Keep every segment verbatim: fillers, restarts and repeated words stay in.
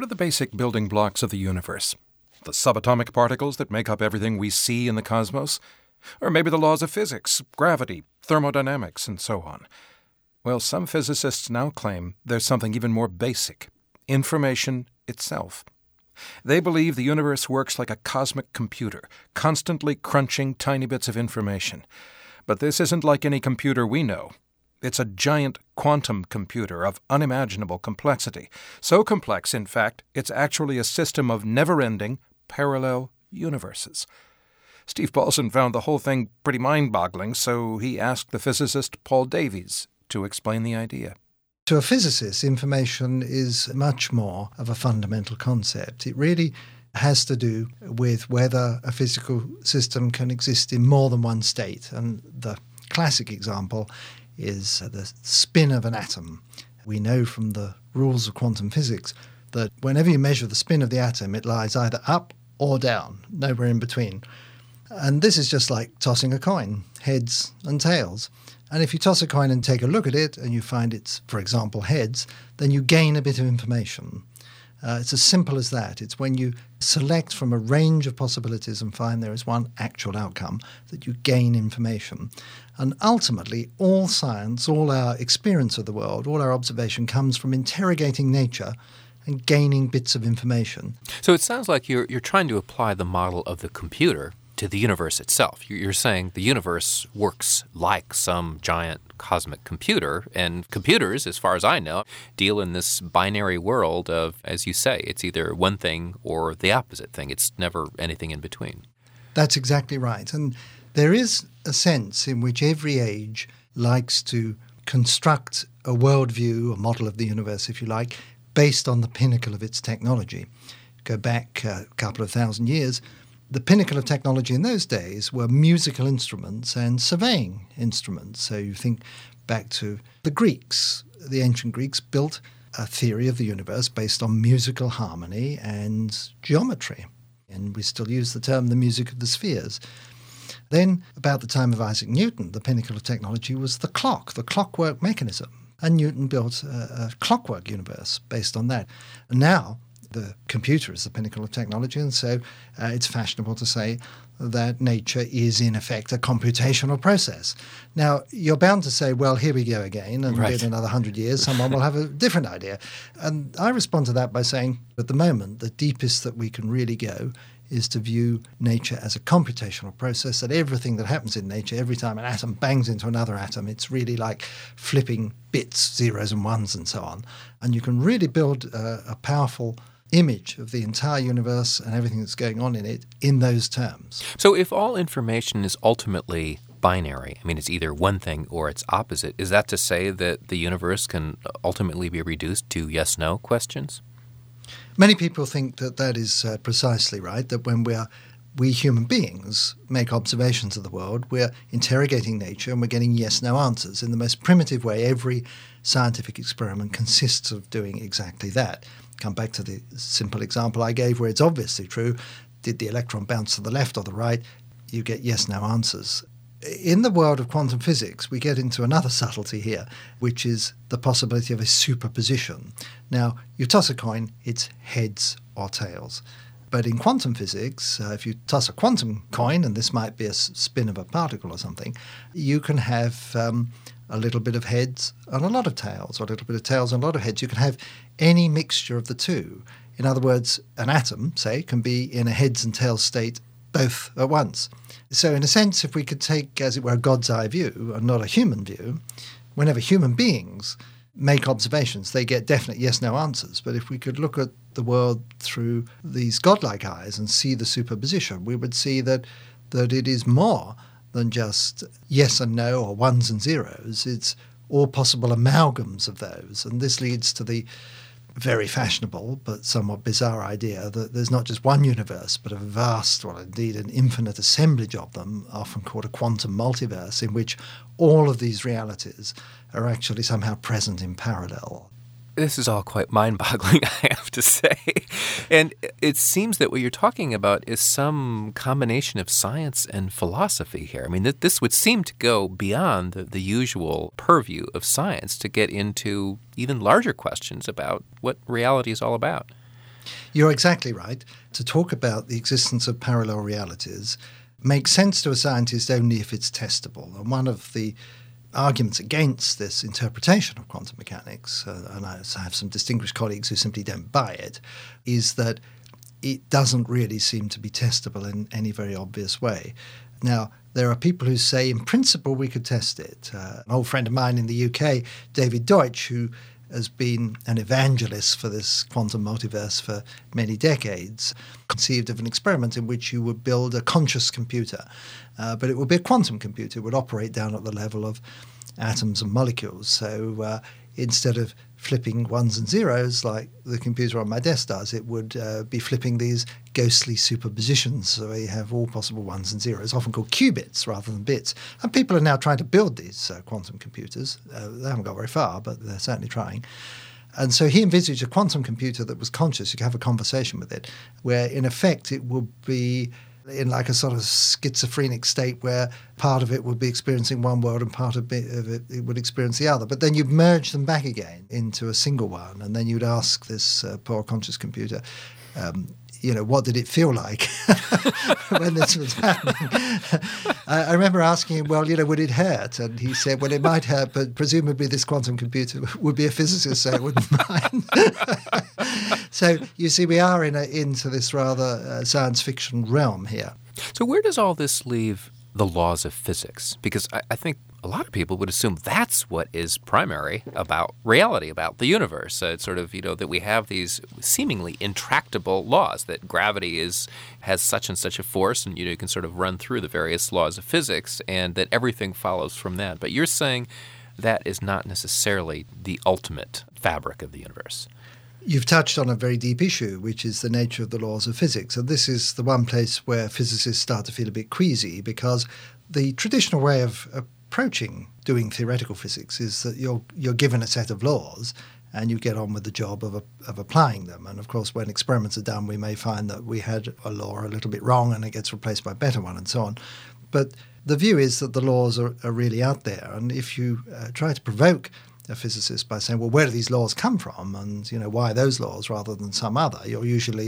What are the basic building blocks of the universe? The subatomic particles that make up everything we see in the cosmos? Or maybe the laws of physics, gravity, thermodynamics, and so on? Well, some physicists now claim there's something even more basic: information itself. They believe the universe works like a cosmic computer, constantly crunching tiny bits of information. But this isn't like any computer we know. It's a giant quantum computer of unimaginable complexity. So complex, in fact, it's actually a system of never-ending, parallel universes. Steve Paulson found the whole thing pretty mind-boggling, so he asked the physicist Paul Davies to explain the idea. To a physicist, information is much more of a fundamental concept. It really has to do with whether a physical system can exist in more than one state. And the classic example is the spin of an atom. We know from the rules of quantum physics that whenever you measure the spin of the atom, it lies either up or down, nowhere in between. And this is just like tossing a coin, heads and tails. And if you toss a coin and take a look at it and you find it's, for example, heads, then you gain a bit of information. Uh, it's as simple as that. It's when you select from a range of possibilities and find there is one actual outcome that you gain information. And ultimately, all science, all our experience of the world, all our observation comes from interrogating nature and gaining bits of information. So it sounds like you're you're trying to apply the model of the computer to the universe itself. You're saying the universe works like some giant cosmic computer, and computers, as far as I know, deal in this binary world of, as you say, it's either one thing or the opposite thing. It's never anything in between. That's exactly right. And there is a sense in which every age likes to construct a worldview, a model of the universe, if you like, based on the pinnacle of its technology. Go back a couple of thousand years, the pinnacle of technology in those days were musical instruments and surveying instruments. So you think back to the Greeks. The ancient Greeks built a theory of the universe based on musical harmony and geometry. And we still use the term the music of the spheres. Then, about the time of Isaac Newton, the pinnacle of technology was the clock, the clockwork mechanism. And Newton built a, a clockwork universe based on that. And now, the computer is the pinnacle of technology, and so uh, it's fashionable to say that nature is, in effect, a computational process. Now, you're bound to say, well, here we go again, and right. in another hundred years, someone will have a different idea. And I respond to that by saying, at the moment, the deepest that we can really go is to view nature as a computational process, that everything that happens in nature, every time an atom bangs into another atom, it's really like flipping bits, zeros and ones and so on. And you can really build a, a powerful image of the entire universe and everything that's going on in it in those terms. So if all information is ultimately binary, I mean, it's either one thing or it's opposite, is that to say that the universe can ultimately be reduced to yes-no questions? Many people think that that is uh, precisely right, that when we are we human beings make observations of the world, we're interrogating nature and we're getting yes-no answers. In the most primitive way, every scientific experiment consists of doing exactly that. Come back to the simple example I gave where it's obviously true. Did the electron bounce to the left or the right? You get yes-no answers. In the world of quantum physics, we get into another subtlety here, which is the possibility of a superposition. Now, you toss a coin, it's heads or tails. But in quantum physics, uh, if you toss a quantum coin, and this might be a spin of a particle or something, you can have um, a little bit of heads and a lot of tails, or a little bit of tails and a lot of heads. You can have any mixture of the two. In other words, an atom, say, can be in a heads and tails state both at once. So in a sense, if we could take, as it were, a God's eye view and not a human view, whenever human beings make observations, they get definite yes-no answers. But if we could look at the world through these godlike eyes and see the superposition, we would see that that it is more than just yes and no or ones and zeros. It's all possible amalgams of those. And this leads to the very fashionable but somewhat bizarre idea that there's not just one universe, but a vast, well, indeed an infinite assemblage of them, often called a quantum multiverse, in which all of these realities are actually somehow present in parallel. This is all quite mind-boggling, I have to say. And it seems that what you're talking about is some combination of science and philosophy here. I mean, th- this would seem to go beyond the, the usual purview of science to get into even larger questions about what reality is all about. You're exactly right. To talk about the existence of parallel realities makes sense to a scientist only if it's testable. And one of the arguments against this interpretation of quantum mechanics, uh, and I have some distinguished colleagues who simply don't buy it, is that it doesn't really seem to be testable in any very obvious way. Now, there are people who say, in principle, we could test it. Uh, an old friend of mine in the U K, David Deutsch, who has been an evangelist for this quantum multiverse for many decades, conceived of an experiment in which you would build a conscious computer. Uh, but it would be a quantum computer. It would operate down at the level of atoms and molecules. So uh, instead of flipping ones and zeros like the computer on my desk does, it would uh, be flipping these ghostly superpositions. So we have all possible ones and zeros, often called qubits rather than bits. And people are now trying to build these uh, quantum computers. Uh, they haven't got very far, but they're certainly trying. And so he envisaged a quantum computer that was conscious. You could have a conversation with it, where in effect it would be in like a sort of schizophrenic state where part of it would be experiencing one world and part of it, of it, it would experience the other. But then you'd merge them back again into a single one, and then you'd ask this uh, poor conscious computer, um, you know, what did it feel like when this was happening? I, I remember asking him, well, you know, would it hurt? And he said, well, it might hurt, but presumably this quantum computer would be a physicist, so it wouldn't mind. So you see, we are in a, into this rather uh, science fiction realm here. So where does all this leave the laws of physics? Because I, I think a lot of people would assume that's what is primary about reality, about the universe. Uh, it's sort of, you know, that we have these seemingly intractable laws, that gravity is has such and such a force, and you know, you can sort of run through the various laws of physics, and that everything follows from that. But you're saying that is not necessarily the ultimate fabric of the universe. You've touched on a very deep issue, which is the nature of the laws of physics. And this is the one place where physicists start to feel a bit queasy, because the traditional way of approaching doing theoretical physics is that you're you're given a set of laws and you get on with the job of, of applying them. And of course, when experiments are done, we may find that we had a law a little bit wrong and it gets replaced by a better one and so on. But the view is that the laws are, are really out there. And if you uh, try to provoke a physicist by saying, well, where do these laws come from? And, you know, why those laws rather than some other? You'll usually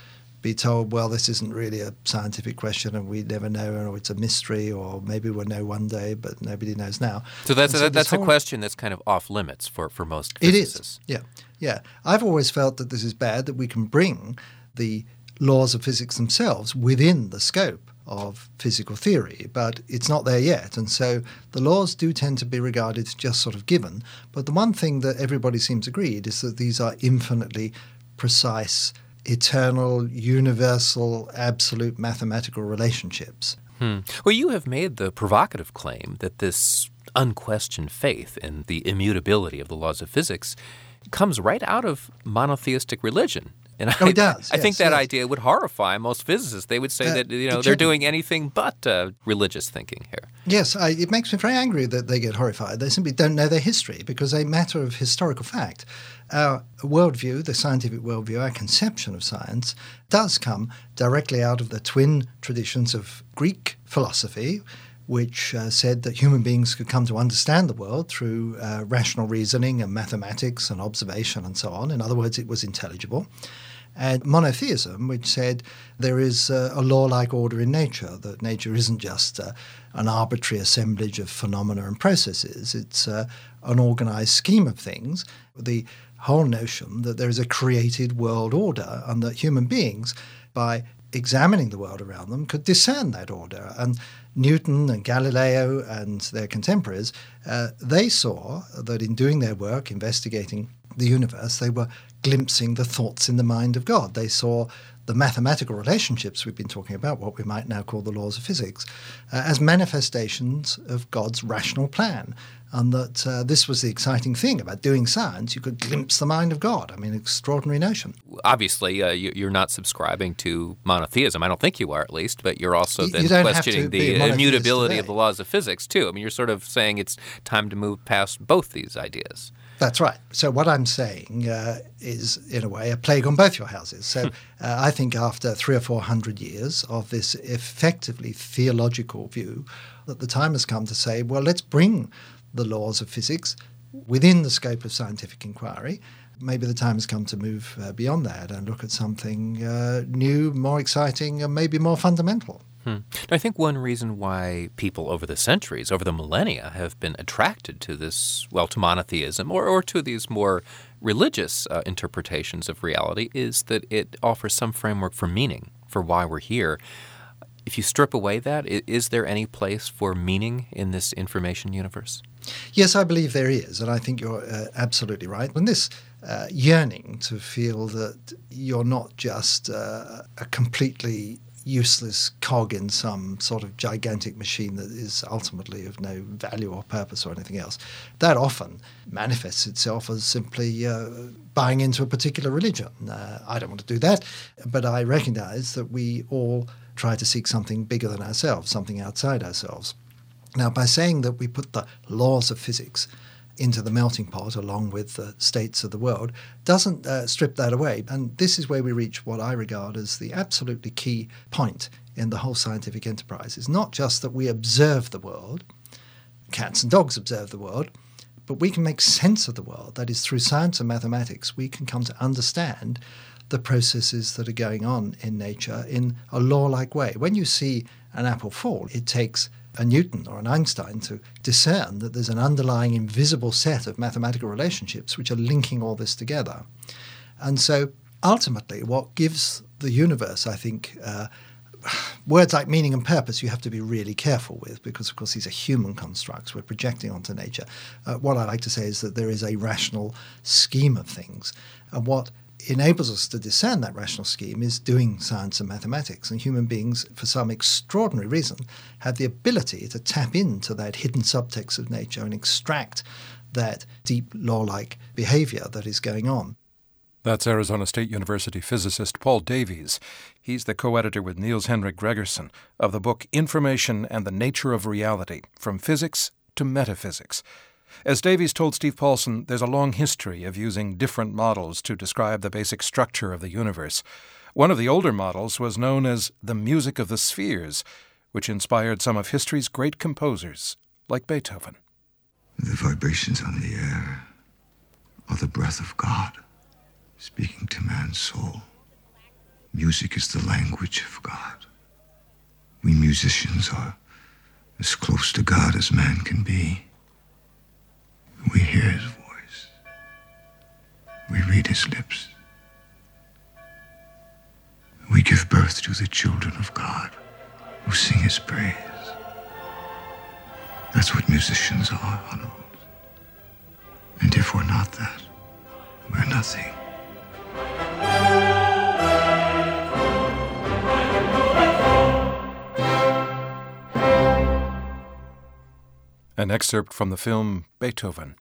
be told, well, this isn't really a scientific question and we never know, or it's a mystery, or maybe we'll know one day, but nobody knows now. So that's, so a, that's whole... a question that's kind of off limits for, for most physicists. It is, yeah. Yeah. I've always felt that this is bad, that we can bring the laws of physics themselves within the scope of physical theory, but it's not there yet. And so the laws do tend to be regarded as just sort of given. But the one thing that everybody seems agreed is that these are infinitely precise, eternal, universal, absolute mathematical relationships. Hmm. Well, you have made the provocative claim that this unquestioned faith in the immutability of the laws of physics comes right out of monotheistic religion. And I, oh, it does. I yes, think that yes. idea would horrify most physicists. They would say uh, that you know they're doing anything but uh, religious thinking here. Yes, I, it makes me very angry that they get horrified. They simply don't know their history, because a matter of historical fact. Our worldview, the scientific worldview, our conception of science, does come directly out of the twin traditions of Greek philosophy, which uh, said that human beings could come to understand the world through uh, rational reasoning and mathematics and observation and so on. In other words, it was intelligible. And monotheism, which said there is uh, a law-like order in nature, that nature isn't just uh, an arbitrary assemblage of phenomena and processes. It's uh, an organized scheme of things. The whole notion that there is a created world order, and that human beings, by examining the world around them, could discern that order. And Newton and Galileo and their contemporaries, uh, they saw that in doing their work, investigating the universe, they were glimpsing the thoughts in the mind of God. They saw the mathematical relationships we've been talking about, what we might now call the laws of physics, uh, as manifestations of God's rational plan. And that uh, this was the exciting thing about doing science. You could glimpse the mind of God. I mean, extraordinary notion. Obviously, uh, you, you're not subscribing to monotheism. I don't think you are, at least. But you're also then you don't questioning have to be the immutability today. of the laws of physics, too. I mean, you're sort of saying it's time to move past both these ideas. That's right. So what I'm saying uh, is, in a way, a plague on both your houses. So uh, I think after three or four hundred years of this effectively theological view, that the time has come to say, well, let's bring the laws of physics within the scope of scientific inquiry, maybe the time has come to move uh, beyond that and look at something uh, new, more exciting, and maybe more fundamental. Hmm. I think one reason why people over the centuries, over the millennia, have been attracted to this, well, to monotheism or, or to these more religious uh, interpretations of reality is that it offers some framework for meaning, for why we're here. If you strip away that, is there any place for meaning in this information universe? Yes, I believe there is, and I think you're uh, absolutely right. And this uh, yearning to feel that you're not just uh, a completely useless cog in some sort of gigantic machine that is ultimately of no value or purpose or anything else, that often manifests itself as simply uh, buying into a particular religion. Uh, I don't want to do that, but I recognize that we all try to seek something bigger than ourselves, something outside ourselves. Now, by saying that we put the laws of physics into the melting pot along with the states of the world doesn't uh, strip that away. And this is where we reach what I regard as the absolutely key point in the whole scientific enterprise. It's not just that we observe the world, cats and dogs observe the world, but we can make sense of the world. That is, through science and mathematics, we can come to understand the processes that are going on in nature in a law-like way. When you see an apple fall, it takes a Newton or an Einstein to discern that there's an underlying invisible set of mathematical relationships which are linking all this together. And so ultimately what gives the universe, I think, uh, words like meaning and purpose you have to be really careful with because, of course, these are human constructs we're projecting onto nature. Uh, what I like to say is that there is a rational scheme of things. And what enables us to discern that rational scheme is doing science and mathematics. And human beings, for some extraordinary reason, have the ability to tap into that hidden subtext of nature and extract that deep law-like behavior that is going on. That's Arizona State University physicist Paul Davies. He's the co-editor with Niels Henrik Gregersen of the book Information and the Nature of Reality, From Physics to Metaphysics. As Davies told Steve Paulson, there's a long history of using different models to describe the basic structure of the universe. One of the older models was known as the music of the spheres, which inspired some of history's great composers, like Beethoven. The vibrations on the air are the breath of God, speaking to man's soul. Music is the language of God. We musicians are as close to God as man can be. We hear his voice. We read his lips. We give birth to the children of God who sing his praise. That's what musicians are, Arnold. And if we're not that, we're nothing. An excerpt from the film Beethoven.